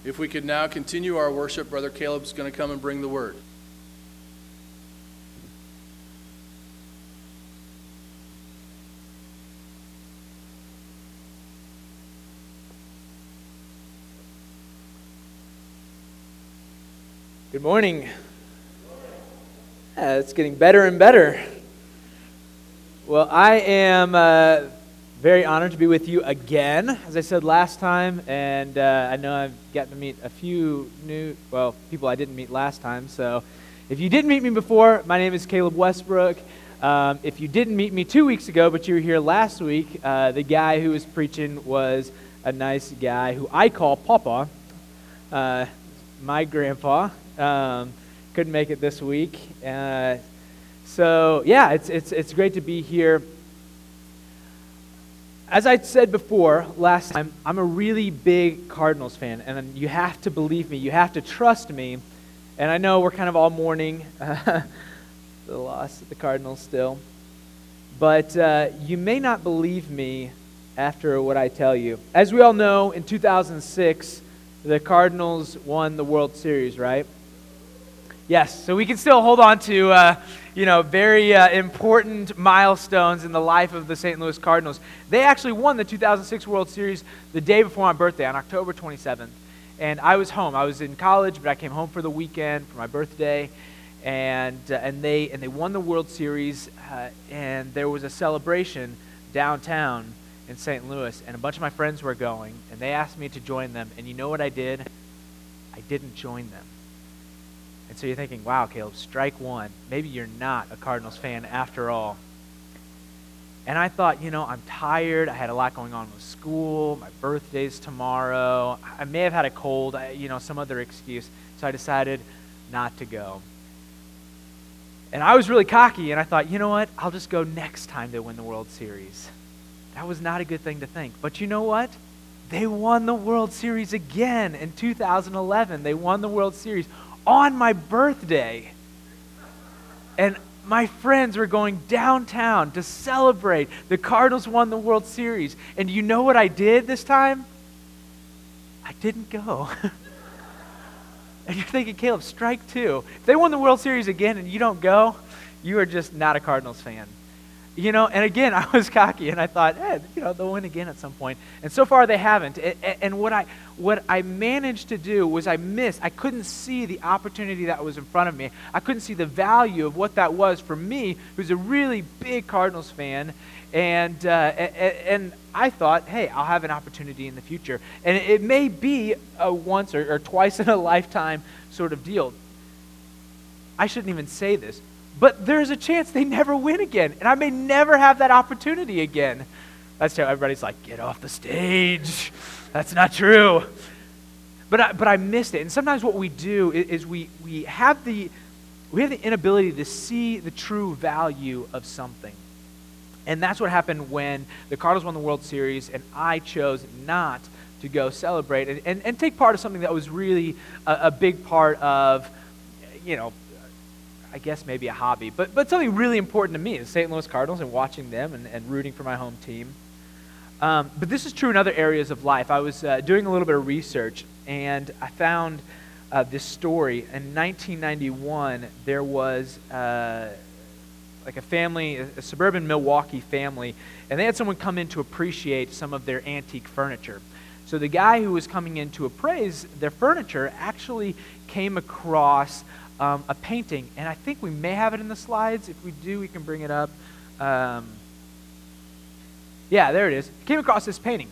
If we could now continue our worship, Brother Caleb's going to come and bring the word. Good morning. It's getting better and better. Well, I am very honored to be with you again, as I said last time, and I know I've gotten to meet a few people I didn't meet last time. So if you didn't meet me before, my name is Caleb Westbrook. If you didn't meet me 2 weeks ago, but you were here last week, the guy who was preaching was a nice guy who I call Papa, my grandpa. Couldn't make it this week. So yeah, it's great to be here. As I said before last time, I'm a really big Cardinals fan, and you have to believe me, you have to trust me. And I know we're kind of all mourning the loss of the Cardinals still, but you may not believe me after what I tell you. As we all know, in 2006, the Cardinals won the World Series, right? Yes, so we can still hold on to, very important milestones in the life of the St. Louis Cardinals. They actually won the 2006 World Series the day before my birthday, on October 27th. And I was home. I was in college, but I came home for the weekend for my birthday, and they won the World Series. And there was a celebration downtown in St. Louis, and a bunch of my friends were going, and they asked me to join them. And you know what I did? I didn't join them. And so you're thinking, wow, Caleb, strike one. Maybe you're not a Cardinals fan after all. And I thought, I'm tired. I had a lot going on with school. My birthday's tomorrow. I may have had a cold, some other excuse. So I decided not to go. And I was really cocky, and I thought, you know what? I'll just go next time they win the World Series. That was not a good thing to think. But you know what? They won the World Series again in 2011. They won the World Series on my birthday. And my friends were going downtown to celebrate. The Cardinals won the World Series. And you know what I did this time? I didn't go. And you're thinking, Caleb, strike two. If they won the World Series again and you don't go, you are just not a Cardinals fan. And again, I was cocky, and I thought, they'll win again at some point. And so far, they haven't. And what I managed to do was I couldn't see the opportunity that was in front of me. I couldn't see the value of what that was for me, who's a really big Cardinals fan. And I thought, hey, I'll have an opportunity in the future. And it may be a once or twice in a lifetime sort of deal. I shouldn't even say this, but there's a chance they never win again, and I may never have that opportunity again. That's how everybody's like, get off the stage. That's not true. But I missed it. And sometimes what we do is we have the inability to see the true value of something. And that's what happened when the Cardinals won the World Series, and I chose not to go celebrate and take part of something that was really a big part of, I guess maybe a hobby, but something really important to me is St. Louis Cardinals and watching them and rooting for my home team. But this is true in other areas of life. I was doing a little bit of research, and I found this story. In 1991, there was a family, a suburban Milwaukee family, and they had someone come in to appreciate some of their antique furniture. So the guy who was coming in to appraise their furniture actually came across a painting, and I think we may have it in the slides. If we do, we can bring it up. Yeah, there it is. Came across this painting.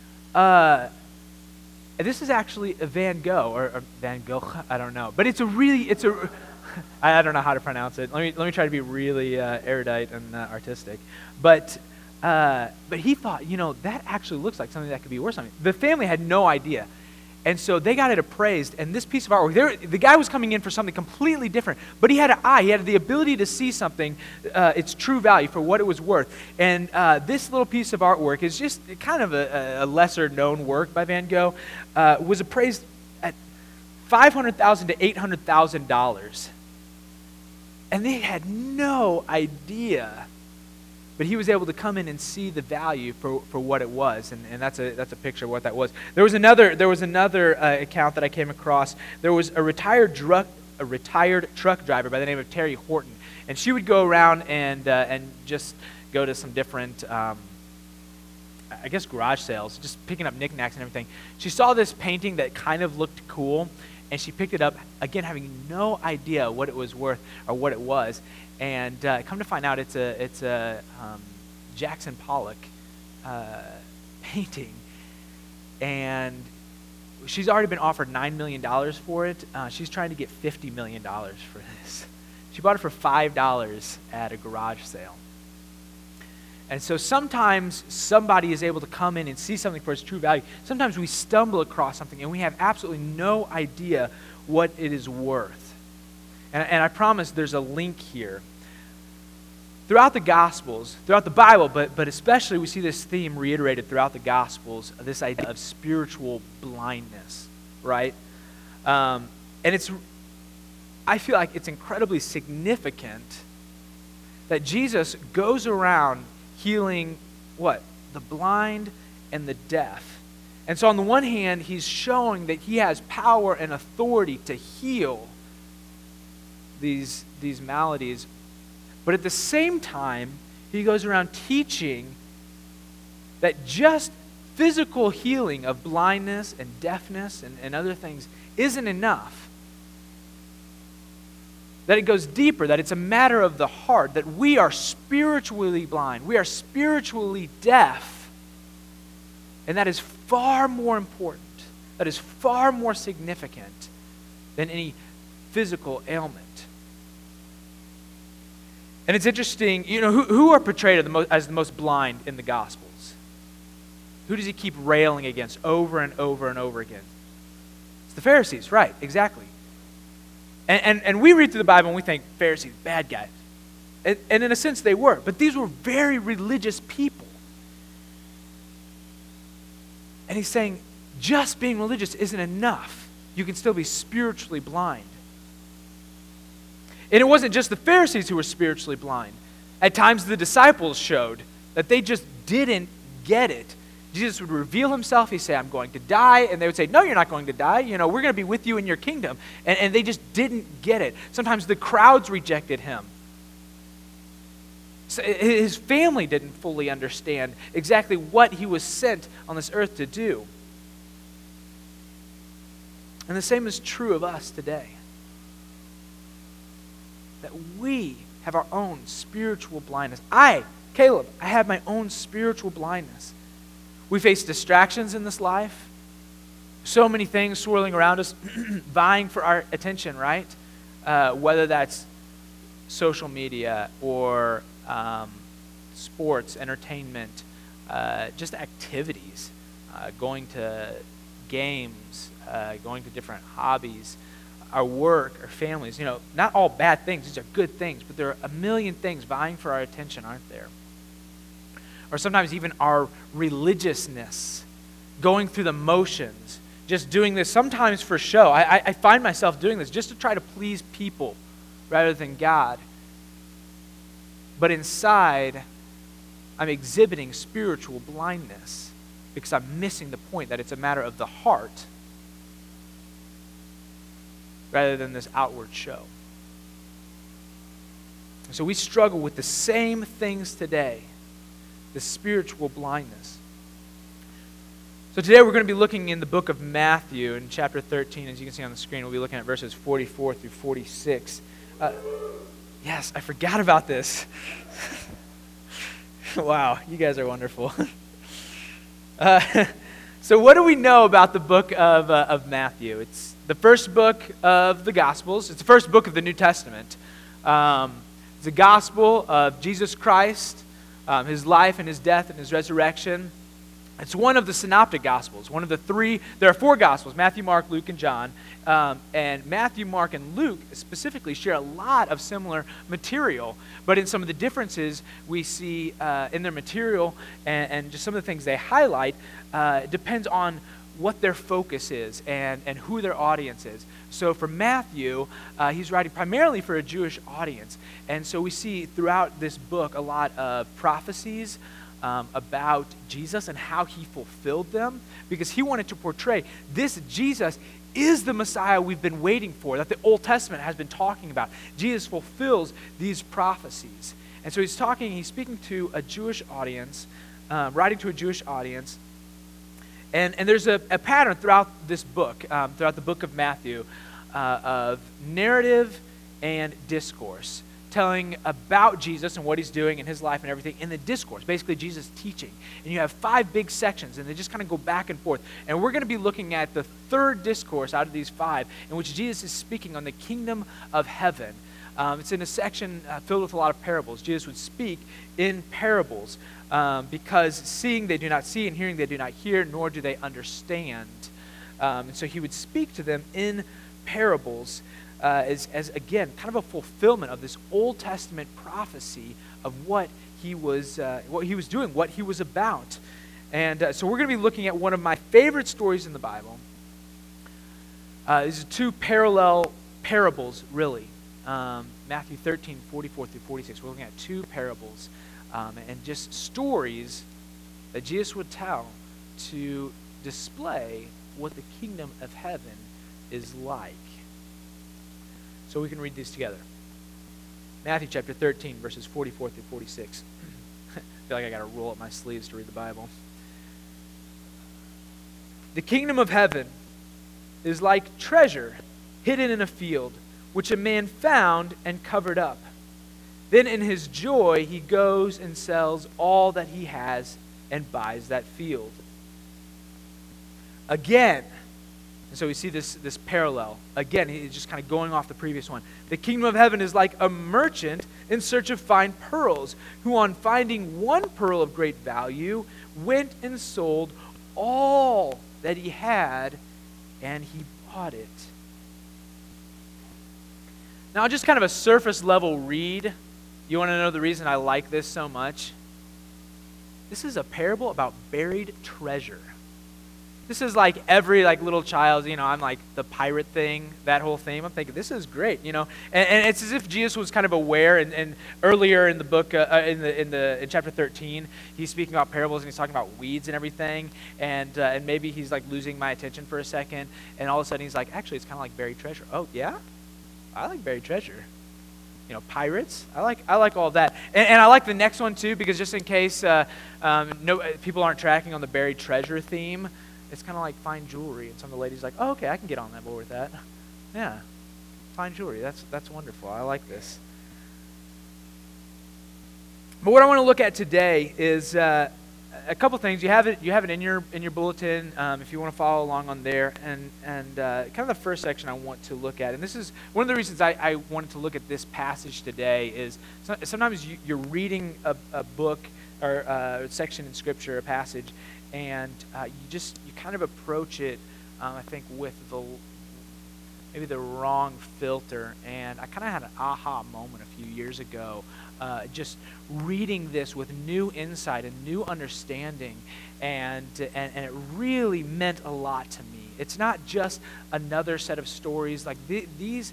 This is actually a Van Gogh, or Van Gogh, I don't know. But I don't know how to pronounce it. Let me try to be really erudite and artistic. But he thought, that actually looks like something that could be worth something. The family had no idea. And so they got it appraised, and this piece of artwork, the guy was coming in for something completely different, but he had an eye, he had the ability to see something, its true value for what it was worth. And this little piece of artwork is just kind of a lesser-known work by Van Gogh, was appraised at $500,000 to $800,000. And they had no idea but he was able to come in and see the value for what it was, and that's a picture of what that was. There was another account that I came across. There was a retired truck driver by the name of Terry Horton, and she would go around and just go to some different I guess garage sales, just picking up knickknacks and everything. She saw this painting that kind of looked cool, and she picked it up, again, having no idea what it was worth or what it was. And come to find out, it's a Jackson Pollock painting. And she's already been offered $9 million for it. She's trying to get $50 million for this. She bought it for $5 at a garage sale. And so sometimes somebody is able to come in and see something for its true value. Sometimes we stumble across something and we have absolutely no idea what it is worth. And I promise there's a link here. Throughout the Gospels, throughout the Bible, but especially we see this theme reiterated throughout the Gospels, this idea of spiritual blindness, right? And I feel like it's incredibly significant that Jesus goes around healing what? The blind and the deaf. And so on the one hand, he's showing that he has power and authority to heal these maladies. But at the same time, he goes around teaching that just physical healing of blindness and deafness and other things isn't enough. That it goes deeper, that it's a matter of the heart, that we are spiritually blind, we are spiritually deaf, and that is far more important, that is far more significant than any physical ailment. And it's interesting, who are portrayed as the most blind in the Gospels? Who does he keep railing against over and over and over again? It's the Pharisees, right, exactly. And we read through the Bible and we think, Pharisees, bad guys. And in a sense they were, but these were very religious people. And he's saying, just being religious isn't enough. You can still be spiritually blind. And it wasn't just the Pharisees who were spiritually blind. At times the disciples showed that they just didn't get it. Jesus would reveal himself. He'd say, I'm going to die. And they would say, no, you're not going to die. We're going to be with you in your kingdom. And they just didn't get it. Sometimes the crowds rejected him. So his family didn't fully understand exactly what he was sent on this earth to do. And the same is true of us today. That we have our own spiritual blindness. Caleb, I have my own spiritual blindness. We face distractions in this life. So many things swirling around us, vying for our attention, right? Whether that's social media or sports, entertainment, just activities, going to games, going to different hobbies, our work, our families. Not all bad things. These are good things, but there are a million things vying for our attention, aren't there? Or sometimes even our religiousness, going through the motions, just doing this sometimes for show. I find myself doing this just to try to please people rather than God. But inside, I'm exhibiting spiritual blindness because I'm missing the point that it's a matter of the heart rather than this outward show. So we struggle with the same things today. The spiritual blindness. So today we're going to be looking in the book of Matthew in chapter 13. As you can see on the screen, we'll be looking at verses 44 through 46. Yes, I forgot about this. Wow, you guys are wonderful. So what do we know about the book of Matthew? It's the first book of the Gospels. It's the first book of the New Testament. It's the gospel of Jesus Christ, his life and his death and his resurrection. It's one of the synoptic gospels, one of the three. There are four gospels: Matthew, Mark, Luke, and John. And Matthew, Mark, and Luke specifically share a lot of similar material. But in some of the differences we see in their material and just some of the things they highlight, depends on what their focus is and who their audience is. So for Matthew, he's writing primarily for a Jewish audience. And so we see throughout this book a lot of prophecies about Jesus and how he fulfilled them, because he wanted to portray this Jesus is the Messiah we've been waiting for, that the Old Testament has been talking about. Jesus fulfills these prophecies. And so he's speaking to a Jewish audience, writing to a Jewish audience. And there's a pattern throughout this book, throughout the book of Matthew, of narrative and discourse, telling about Jesus and what he's doing in his life and everything in the discourse, basically Jesus teaching. And you have 5 big sections, and they just kind of go back and forth. And we're going to be looking at the third discourse out of these 5, in which Jesus is speaking on the kingdom of heaven. It's in a section filled with a lot of parables. Jesus would speak in parables because seeing they do not see, and hearing they do not hear, nor do they understand. And so he would speak to them in parables as again, kind of a fulfillment of this Old Testament prophecy of what he was doing, what he was about. And so we're going to be looking at one of my favorite stories in the Bible. These are 2 parallel parables, really. Matthew 13, 44 through 46. We're looking at 2 parables and just stories that Jesus would tell to display what the kingdom of heaven is like. So we can read these together. Matthew chapter 13, verses 44 through 46. I feel like I got to roll up my sleeves to read the Bible. The kingdom of heaven is like treasure hidden in a field, which a man found and covered up. Then in his joy he goes and sells all that he has and buys that field. Again, and so we see this parallel. Again, he's just kind of going off the previous one. The kingdom of heaven is like a merchant in search of fine pearls, who on finding one pearl of great value, went and sold all that he had, and he bought it. Now, just kind of a surface level read. You want to know the reason I like this so much? This is a parable about buried treasure. This is like every little child, I'm like the pirate thing, that whole theme. I'm thinking, this is great, And it's as if Jesus was kind of aware, and earlier in the book, in chapter 13, he's speaking about parables, and he's talking about weeds and everything, and maybe he's like losing my attention for a second, and all of a sudden he's like, actually, it's kind of like buried treasure. Oh, yeah? I like buried treasure. Pirates. I like all that, and I like the next one too, because just in case people aren't tracking on the buried treasure theme, it's kind of like fine jewelry, and some of the ladies are like, oh, okay, I can get on that board with that. Yeah, fine jewelry. That's wonderful. I like this. But what I want to look at today is a couple things. You have it in your bulletin if you want to follow along on there, and kind of the first section I want to look at, and this is one of the reasons I wanted to look at this passage today, is sometimes you're reading a book or a section in Scripture, a passage, and you kind of approach it, I think, with maybe the wrong filter. And I kind of had an aha moment a few years ago, just reading this with new insight and new understanding, and it really meant a lot to me. It's not just another set of stories. Like these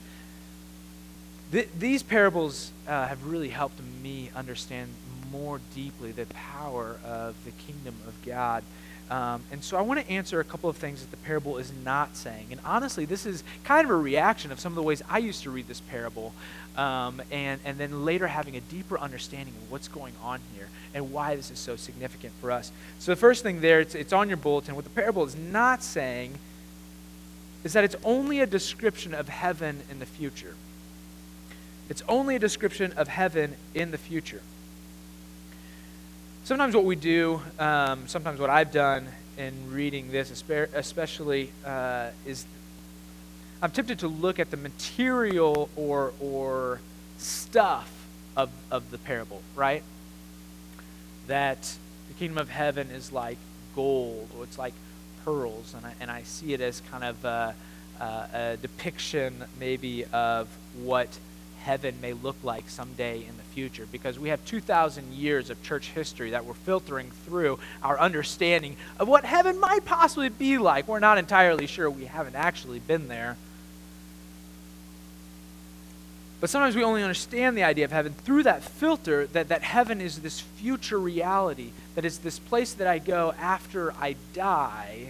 parables have really helped me understand more deeply the power of the kingdom of God. And so I want to answer a couple of things that the parable is not saying. And honestly, this is kind of a reaction of some of the ways I used to read this parable, and then later having a deeper understanding of what's going on here and why this is so significant for us. So the first thing there, it's on your bulletin. What the parable is not saying is that it's only a description of heaven in the future. It's only a description of heaven in the future. Sometimes what we do, sometimes what I've done in reading this especially, is I'm tempted to look at the material or stuff of the parable, right? That the kingdom of heaven is like gold, or it's like pearls, and I see it as kind of a depiction maybe of what heaven may look like someday in the future, because we have 2,000 years of church history that we're filtering through our understanding of what heaven might possibly be like. We're not entirely sure. We haven't actually been there. But sometimes we only understand the idea of heaven through that filter that heaven is this future reality, that it's this place that I go after I die.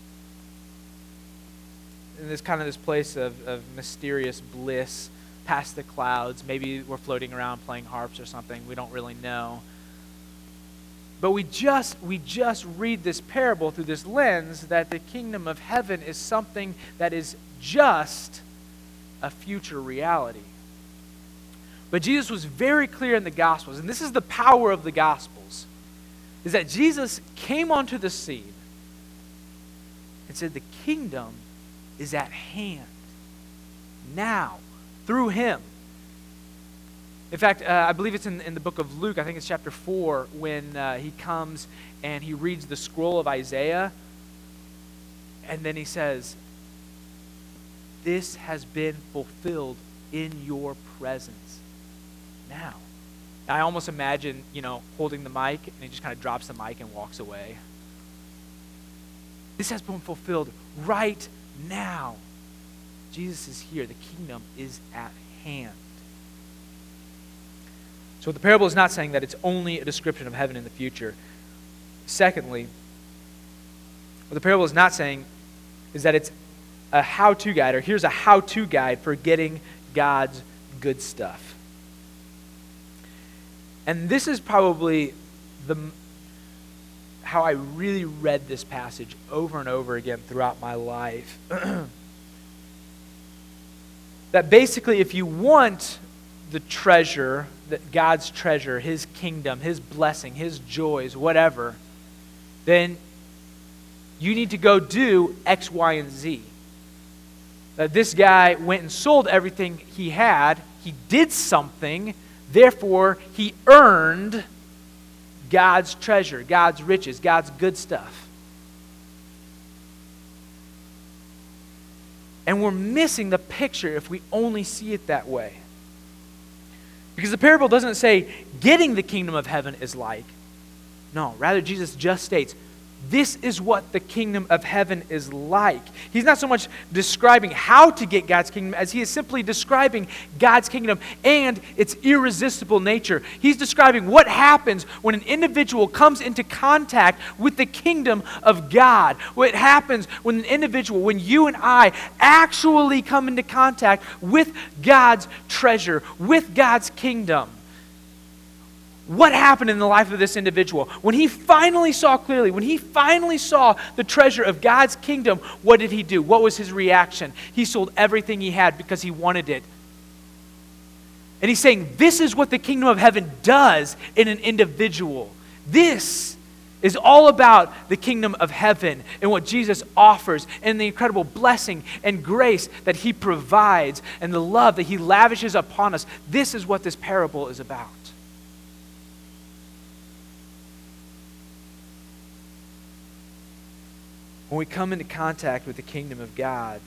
And this kind of this place of mysterious bliss past the clouds. Maybe we're floating around playing harps or something. We don't really know. But we just read this parable through this lens that the kingdom of heaven is something that is just a future reality. But Jesus was very clear in the Gospels, and this is the power of the Gospels, is that Jesus came onto the scene and said the kingdom is at hand now through him. In fact, I believe it's in the book of Luke, I think it's chapter 4, when he comes and he reads the scroll of Isaiah, and then he says, this has been fulfilled in your presence now. I almost imagine, holding the mic, and he just kind of drops the mic and walks away. This has been fulfilled right now. Jesus is here. The kingdom is at hand. So the parable is not saying that it's only a description of heaven in the future. Secondly, what the parable is not saying is that it's a how-to guide, or here's a how-to guide for getting God's good stuff. And this is probably how I really read this passage over and over again throughout my life. That basically, if you want the treasure, that God's treasure, his kingdom, his blessing, his joys, whatever, then you need to go do X, Y, and Z. That this guy went and sold everything he had. He did something. Therefore, he earned God's treasure, God's riches, God's good stuff. And we're missing the picture if we only see it that way. Because the parable doesn't say getting the kingdom of heaven is like. No, rather Jesus just states, this is what the kingdom of heaven is like. He's not so much describing how to get God's kingdom as he is simply describing God's kingdom and its irresistible nature. He's describing what happens when an individual comes into contact with the kingdom of God. What happens when when you and I actually come into contact with God's treasure, with God's kingdom. What happened in the life of this individual? When he finally saw clearly, when he finally saw the treasure of God's kingdom, what did he do? What was his reaction? He sold everything he had because he wanted it. And he's saying, this is what the kingdom of heaven does in an individual. This is all about the kingdom of heaven and what Jesus offers and the incredible blessing and grace that he provides and the love that he lavishes upon us. This is what this parable is about. When we come into contact with the kingdom of God,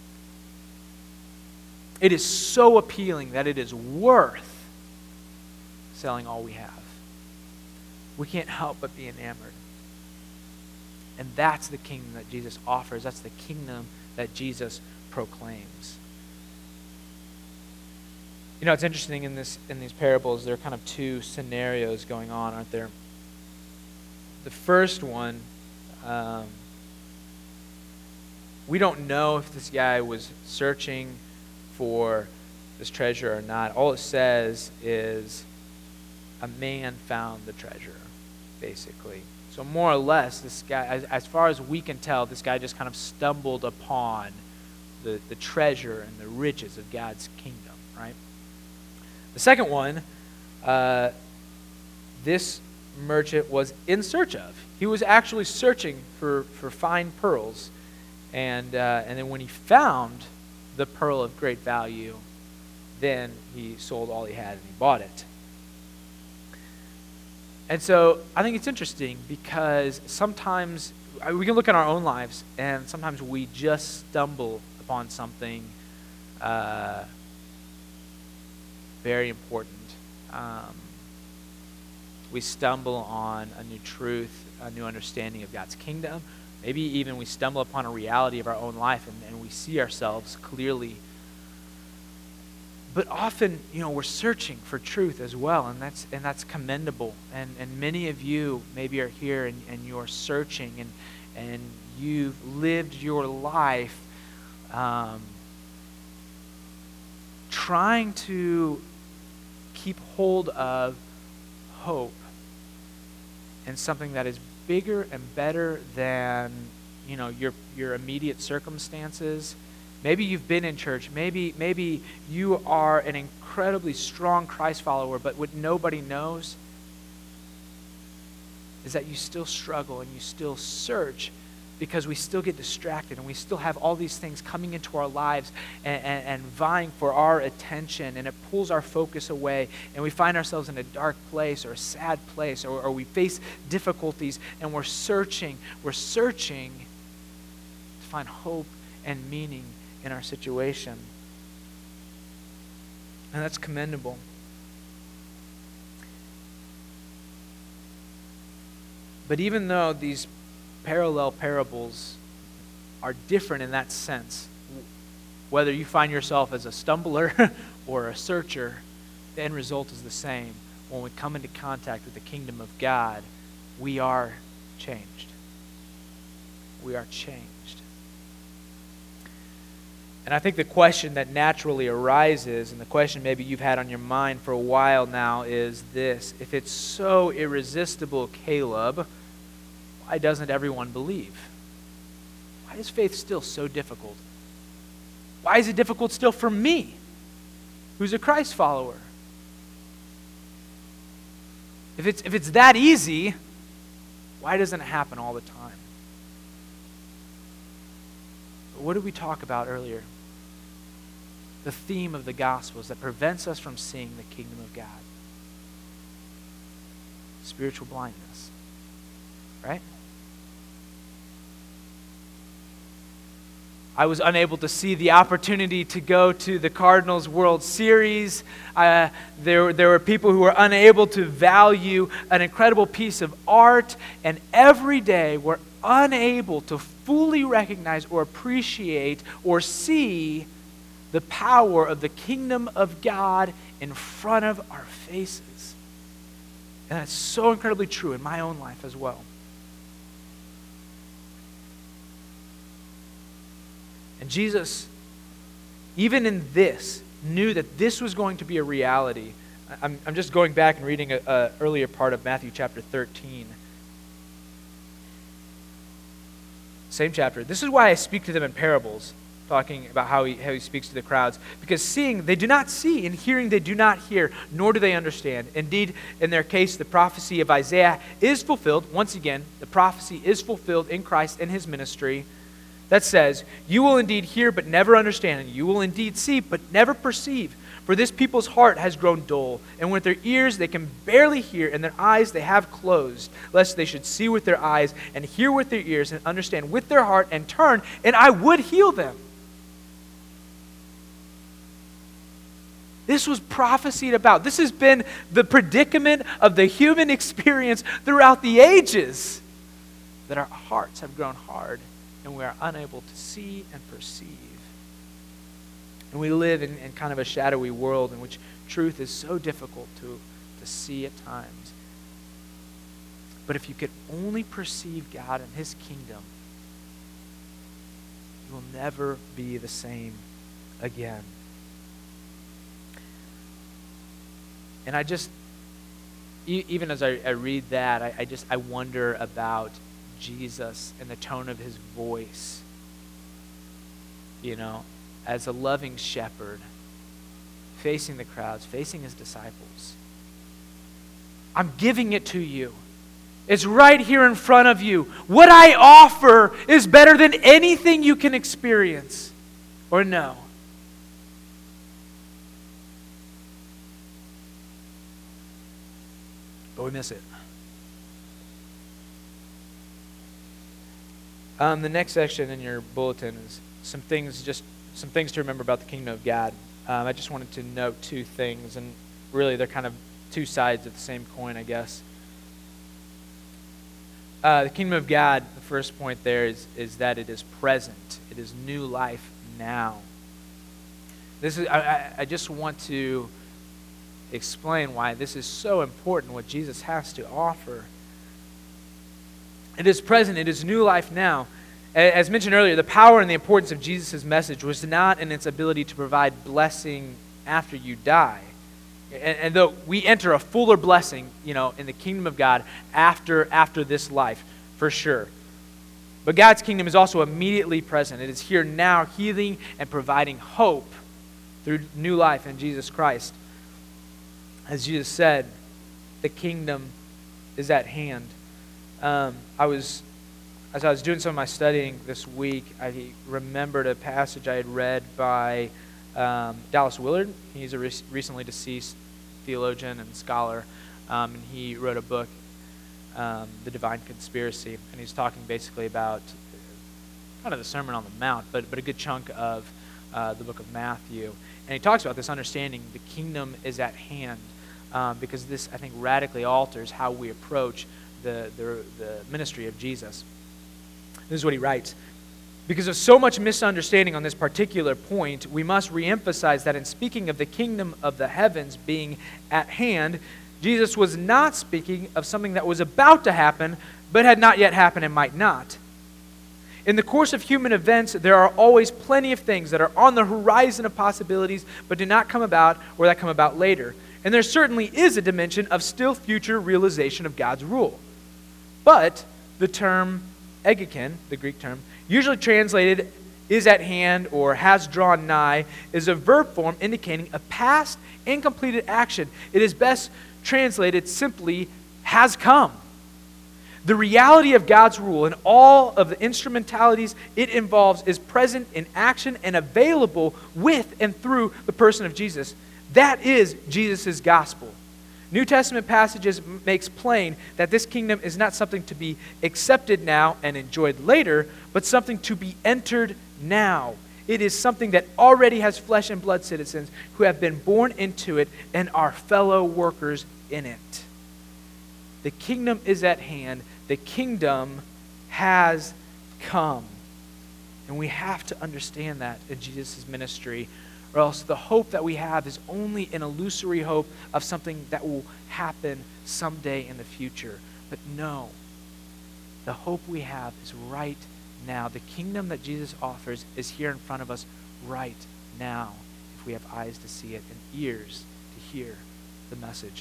it is so appealing that it is worth selling all we have. We can't help but be enamored. And that's the kingdom that Jesus offers. That's the kingdom that Jesus proclaims. It's interesting in these parables, there are kind of two scenarios going on, aren't there? The first one, we don't know if this guy was searching for this treasure or not. All it says is a man found the treasure, basically. So more or less, this guy, as far as we can tell, this guy just kind of stumbled upon the treasure and the riches of God's kingdom, right? The second one, this merchant was in search of. He was actually searching for fine pearls. And then when he found the pearl of great value, then he sold all he had and he bought it. And so I think it's interesting because sometimes we can look at our own lives and sometimes we just stumble upon something very important we stumble on a new truth, a new understanding of God's kingdom. Maybe even we stumble upon a reality of our own life and we see ourselves clearly. But often, we're searching for truth as well, and that's commendable. And many of you maybe are here and you're searching and you've lived your life trying to keep hold of hope and something that is bigger and better than your immediate circumstances. Maybe you've been in church. Maybe you are an incredibly strong Christ follower, but what nobody knows is that you still struggle and you still search because we still get distracted and we still have all these things coming into our lives and vying for our attention, and it pulls our focus away, and we find ourselves in a dark place or a sad place, or we face difficulties, and we're searching to find hope and meaning in our situation. And that's commendable. But even though these parallel parables are different in that sense, whether you find yourself as a stumbler or a searcher, the end result is the same. When we come into contact with the kingdom of God, we are changed. We are changed. And I think the question that naturally arises, and the question maybe you've had on your mind for a while now, is this: if it's so irresistible, Caleb, why doesn't everyone believe? Why is faith still so difficult? Why is it difficult still for me, who's a Christ follower? If it's that easy, why doesn't it happen all the time? But what did we talk about earlier? The theme of the Gospels that prevents us from seeing the kingdom of God. Spiritual blindness. Right? I was unable to see the opportunity to go to the Cardinals World Series. There were people who were unable to value an incredible piece of art, and every day we're unable to fully recognize or appreciate or see the power of the kingdom of God in front of our faces. And that's so incredibly true in my own life as well. And Jesus, even in this, knew that this was going to be a reality. I'm just going back and reading an earlier part of Matthew chapter 13. Same chapter. This is why I speak to them in parables, talking about how he speaks to the crowds. Because seeing, they do not see, and hearing, they do not hear, nor do they understand. Indeed, in their case, the prophecy of Isaiah is fulfilled. Once again, the prophecy is fulfilled in Christ and his ministry. That says, you will indeed hear but never understand, and you will indeed see but never perceive. For this people's heart has grown dull, and with their ears they can barely hear, and their eyes they have closed, lest they should see with their eyes, and hear with their ears, and understand with their heart, and turn, and I would heal them. This was prophesied about. This has been the predicament of the human experience throughout the ages, that our hearts have grown hard, and we are unable to see and perceive. And we live in kind of a shadowy world in which truth is so difficult to see at times. But if you could only perceive God and his kingdom, you will never be the same again. And I just, even as I read that, I wonder about Jesus and the tone of his voice, as a loving shepherd, facing the crowds, facing his disciples. I'm giving it to you. It's right here in front of you. What I offer is better than anything you can experience or know. But we miss it. The next section in your bulletin is some things to remember about the kingdom of God. I just wanted to note two things, and really they're kind of two sides of the same coin, I guess. The kingdom of God, the first point there is that it is present. It is new life now. I just want to explain why this is so important, what Jesus has to offer. It is present. It is new life now. As mentioned earlier, the power and the importance of Jesus' message was not in its ability to provide blessing after you die. And though we enter a fuller blessing, in the kingdom of God after this life, for sure. But God's kingdom is also immediately present. It is here now, healing and providing hope through new life in Jesus Christ. As Jesus said, the kingdom is at hand. As I was doing some of my studying this week, I remembered a passage I had read by Dallas Willard. He's a recently deceased theologian and scholar, and he wrote a book, The Divine Conspiracy, and he's talking basically about kind of the Sermon on the Mount, but a good chunk of the book of Matthew. And he talks about this understanding the kingdom is at hand, because this, I think, radically alters how we approach the ministry of Jesus. This is what he writes. Because of so much misunderstanding on this particular point, we must reemphasize that in speaking of the kingdom of the heavens being at hand, Jesus was not speaking of something that was about to happen, but had not yet happened and might not. In the course of human events, there are always plenty of things that are on the horizon of possibilities, but do not come about or that come about later. And there certainly is a dimension of still future realization of God's rule. But the term egekin, the Greek term, usually translated is at hand or has drawn nigh, is a verb form indicating a past incompleted action. It is best translated simply has come. The reality of God's rule and all of the instrumentalities it involves is present in action and available with and through the person of Jesus. That is Jesus' gospel. New Testament passages makes plain that this kingdom is not something to be accepted now and enjoyed later, but something to be entered now. It is something that already has flesh and blood citizens who have been born into it and are fellow workers in it. The kingdom is at hand. The kingdom has come. And we have to understand that in Jesus' ministry, or else the hope that we have is only an illusory hope of something that will happen someday in the future. But no, the hope we have is right now. The kingdom that Jesus offers is here in front of us right now, if we have eyes to see it and ears to hear the message.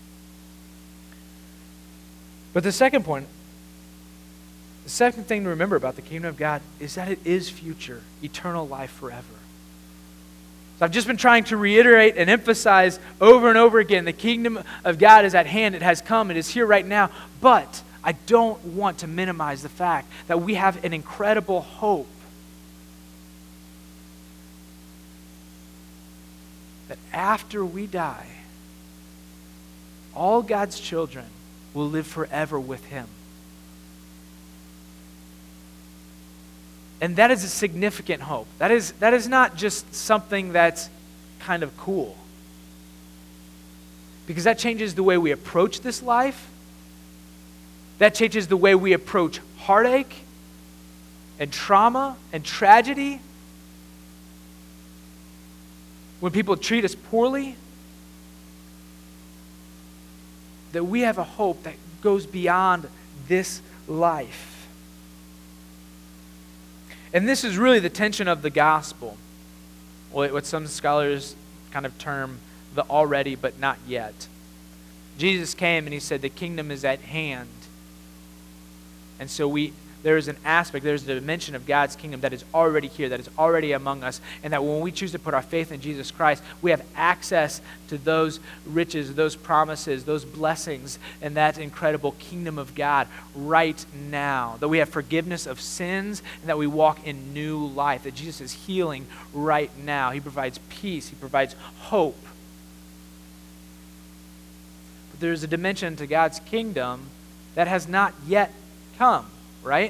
But the second point, the second thing to remember about the kingdom of God is that it is future, eternal life forever. So I've just been trying to reiterate and emphasize over and over again, the kingdom of God is at hand, it has come, it is here right now, but I don't want to minimize the fact that we have an incredible hope that after we die, all God's children will live forever with Him. And that is a significant hope. That is not just something that's kind of cool. Because that changes the way we approach this life. That changes the way we approach heartache and trauma and tragedy. When people treat us poorly, that we have a hope that goes beyond this life. And this is really the tension of the gospel, what some scholars kind of term the already but not yet. Jesus came and He said the kingdom is at hand. And so there is an aspect, there's a dimension of God's kingdom that is already here, that is already among us, and that when we choose to put our faith in Jesus Christ, we have access to those riches, those promises, those blessings, and that incredible kingdom of God right now. That we have forgiveness of sins, and that we walk in new life, that Jesus is healing right now. He provides peace, He provides hope. But there's a dimension to God's kingdom that has not yet come, right?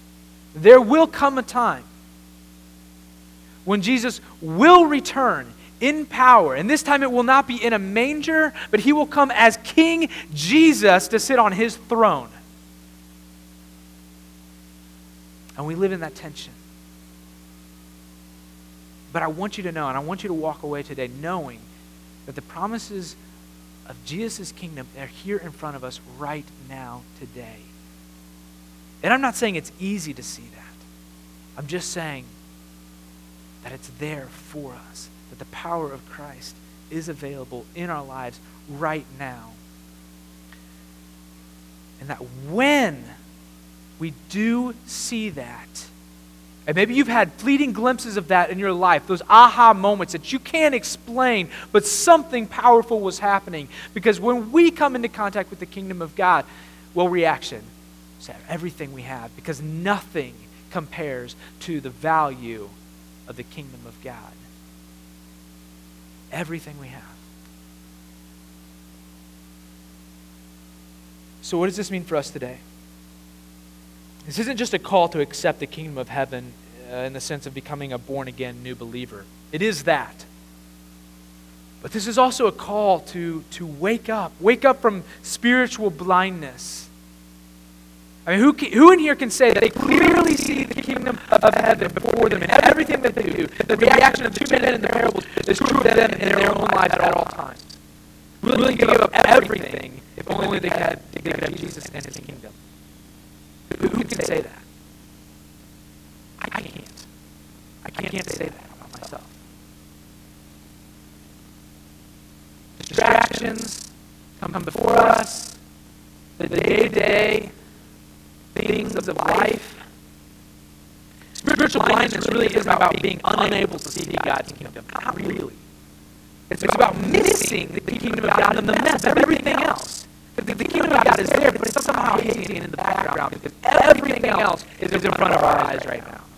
There will come a time when Jesus will return in power. And this time it will not be in a manger, but he will come as King Jesus to sit on his throne. And we live in that tension. But I want you to know, and I want you to walk away today knowing that the promises of Jesus' kingdom are here in front of us right now, today. And I'm not saying it's easy to see that. I'm just saying that it's there for us, that the power of Christ is available in our lives right now. And that when we do see that, and maybe you've had fleeting glimpses of that in your life, those aha moments that you can't explain, but something powerful was happening. Because when we come into contact with the kingdom of God, well, reaction is everything we have, because nothing compares to the value of the kingdom of God. Everything we have. So what does this mean for us today? This isn't just a call to accept the kingdom of heaven in the sense of becoming a born-again new believer. It is that. But this is also a call to wake up. Wake up from spiritual blindness. I mean, who in here can say that they clearly see the kingdom of heaven before them in everything that they do? The reaction of 2 men in the parables is true of them in their own lives at all times. Willing to give up everything if only they could have Jesus and his kingdom. Who can say that? I can't. I can't say that about myself. Distractions come before us. The day-to-day things of life. Spiritual blindness really isn't about being unable to see God's kingdom. Not really. It's about missing the kingdom of God in the mess of everything else. The kingdom of God is there, but it's somehow hazy and in the background because everything else is in front of our eyes right now.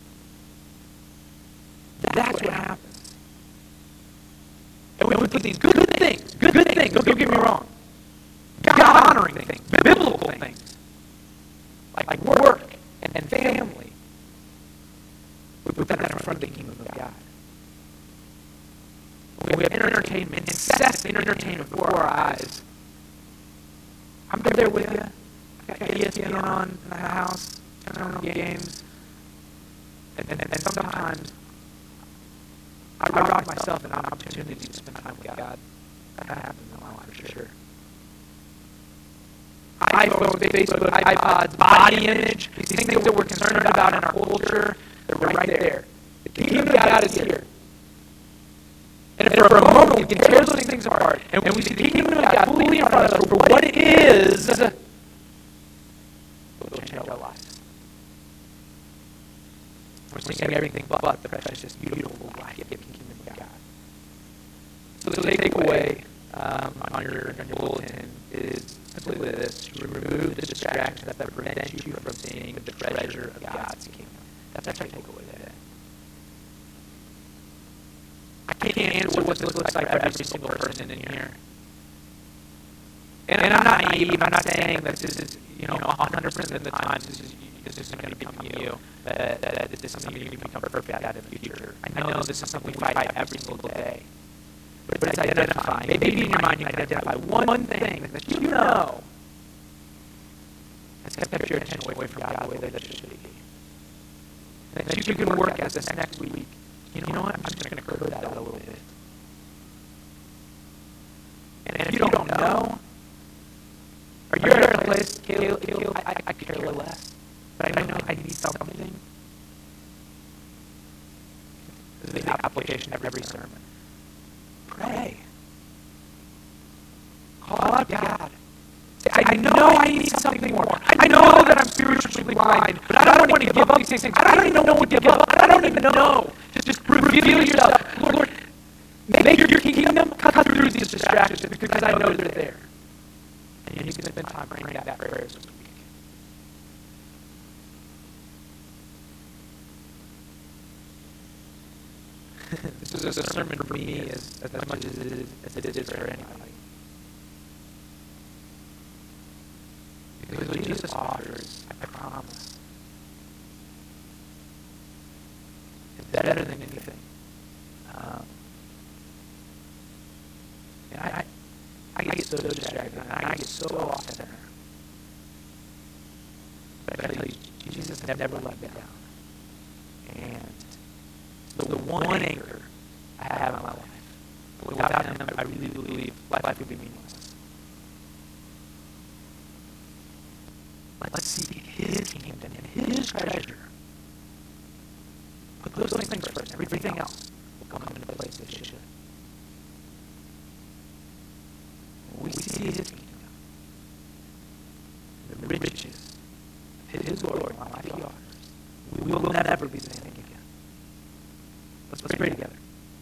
That's what happens. And we put these good things, don't get me wrong, God-honoring things, biblical things, like work and family, we put that in front of the kingdom of God. We have entertainment, incessant entertainment before our eyes. I'm there with you. I've got ESPN on in the house, turning on games. And sometimes I rob myself an opportunity to spend time with God. That happens in my life for sure. iPhones, Facebook, iPods, body image, these things that we're concerned about in our culture, they're right there. The kingdom of God is here. And for a moment we can tear those things apart, and we see the kingdom of God fully in front of us for what it is, it will change our lives. We're seeing everything but the precious, beautiful, life-giving kingdom of God. So the takeaway on your bulletin is simply this: to remove the distractions that prevent you from seeing the treasure of God's kingdom. That's our takeaway today. I can't answer what this looks like for every single person in here. And I'm not naive. I'm not saying that this is, 100% of the time this is going to become you. That this is something you can become perfect at in the future. I know this is something we fight every single day. But it's identifying. Maybe in your mind you can identify one thing that you know has kept your attention away from God the way that it should be. And that you can work at this next week. You know what? I'm just going to curb that a little bit. And if you don't know, or you're at a place, Caleb, I could care less, but I know I need something. This is the application of every sermon. Pray. Call out God. Say, I know I need something more. I know that I'm spiritually blind, but I don't want to give up these things. I don't even know what to give up. I don't even know. Just reveal yourself. Lord, make your kingdom cut through these distractions because I know they're there. And you can spend time praying that prayer this week. This is a sermon for me as much as it is for anybody. Because what Jesus offers, I promise, is better than anything get so distracted, and I get so off center. But I tell you, Jesus never let me down. And the one anchor I have in my life. Without him, I really believe life would be meaningless. Let's seek his kingdom and his treasure. Put those things first. Everything else will come into place as it should. When we see his kingdom, the riches of his glory, my life yours, we will never be the same again. Let's pray together.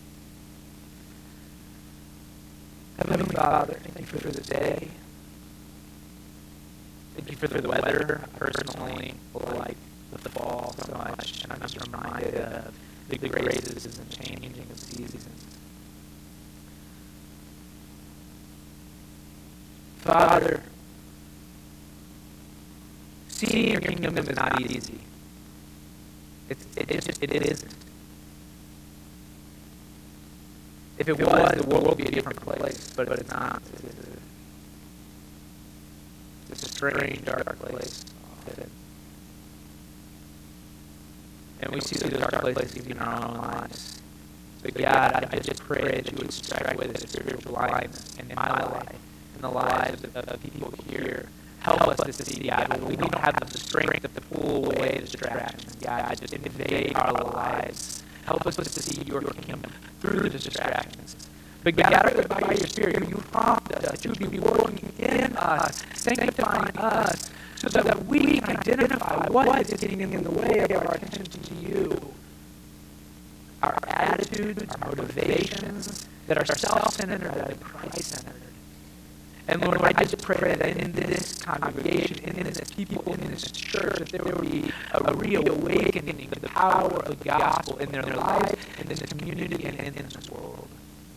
Heavenly Father, thank you for this day. Thank you for the weather. I personally like the fall so much, and I'm just reminded of the graces and changing of seasons. Father, seeing your kingdom is not easy. It isn't. If it was, the world would be a different place, but it's not. It's a strange, dark place. And we see those dark places even in our own lives. But God, I just pray that you would strike away the spiritual blindness in my life, in the lives of people here. Help us to see, God, when we don't have the strength to pull away distractions. God, just invade our lives. Help us to see your kingdom through the distractions. But God, by your Spirit, you prompt us that you would be working in us, sanctifying us, so that we can identify what is getting in the way of our attention to you. Our attitudes, our motivations that are self-centered, that are Christ-centered. And Lord, I just pray that in this congregation, in this people, in this church, that there will be a reawakening of the power of the gospel in their lives, in this community, and in this world.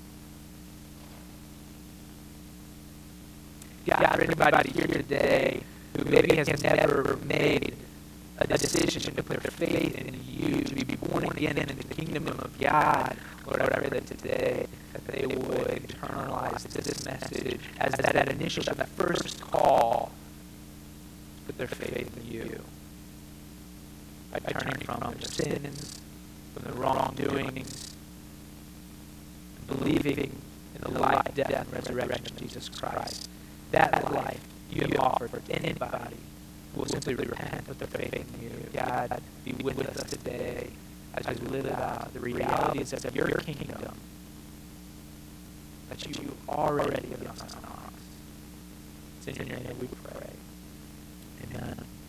God, for anybody here today who maybe has never made a decision to put their faith in you, to be born again in the kingdom of God, Lord, I pray that today that they would internalize this message as that initial, that first call to put their faith in you. By turning from their sins, from their wrongdoings, and believing in the life, death, and resurrection of Jesus Christ. That life you have offered for anybody who will simply repent, put their faith in you. God, be with us today as we live out the realities of your kingdom that you already have done on us. It's in your name we pray. Amen.